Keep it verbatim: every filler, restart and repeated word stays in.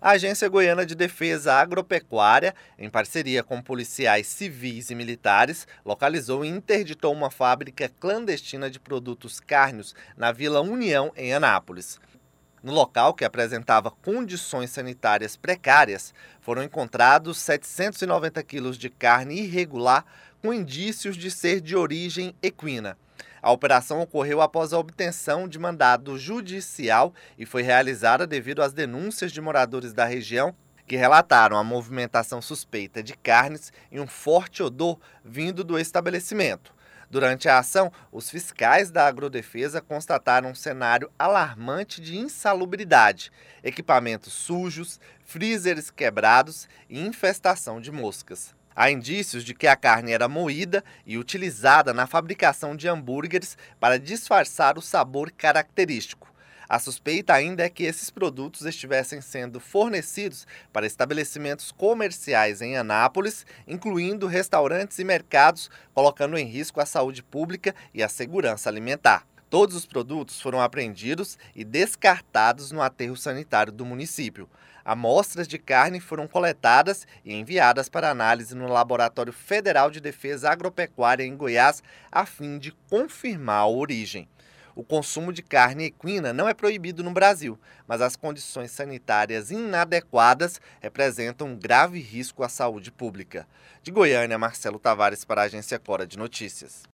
A Agência Goiana de Defesa Agropecuária, em parceria com policiais civis e militares, localizou e interditou uma fábrica clandestina de produtos cárneos na Vila União, em Anápolis. No local, que apresentava condições sanitárias precárias, foram encontrados setecentos e noventa quilos de carne irregular com indícios de ser de origem equina. A operação ocorreu após a obtenção de mandado judicial e foi realizada devido às denúncias de moradores da região que relataram a movimentação suspeita de carnes e um forte odor vindo do estabelecimento. Durante a ação, os fiscais da Agrodefesa constataram um cenário alarmante de insalubridade, equipamentos sujos, freezers quebrados e infestação de moscas. Há indícios de que a carne era moída e utilizada na fabricação de hambúrgueres para disfarçar o sabor característico. A suspeita ainda é que esses produtos estivessem sendo fornecidos para estabelecimentos comerciais em Anápolis, incluindo restaurantes e mercados, colocando em risco a saúde pública e a segurança alimentar. Todos os produtos foram apreendidos e descartados no aterro sanitário do município. Amostras de carne foram coletadas e enviadas para análise no Laboratório Federal de Defesa Agropecuária em Goiás, a fim de confirmar a origem. O consumo de carne equina não é proibido no Brasil, mas as condições sanitárias inadequadas representam um grave risco à saúde pública. De Goiânia, Marcelo Tavares para a Agência Cora de Notícias.